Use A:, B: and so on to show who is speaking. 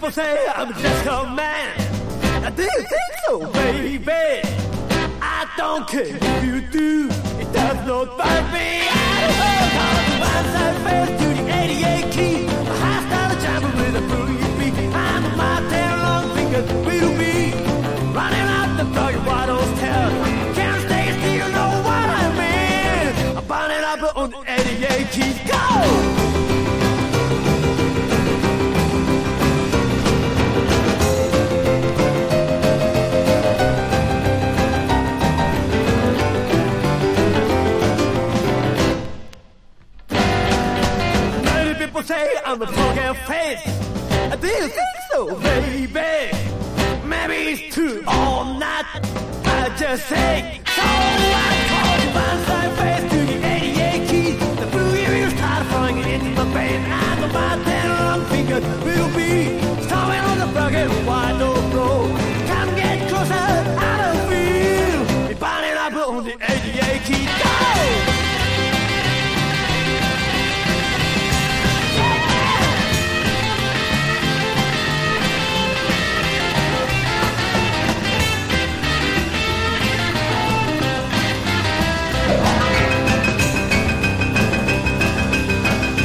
A: people say I'm just a man. Do you think so, baby? I don't care if you do. It does not bother me. Once I fell to the 88 key, my heart started jumping with a boogie beat. And my tail long fingers will be running out the dog what those tell. Can't stay still, you know what I mean. I'm burning up on the 88 key. Go! People say I'm a poker face. Do you think so, baby? Maybe it's true or not. I just say so. I call the one-side face to the 88 key. The boogie will start falling into my brain. And my 10 long fingers will be storming on the broken wide open road. Come get closer, I don't feel it burning up on the 88.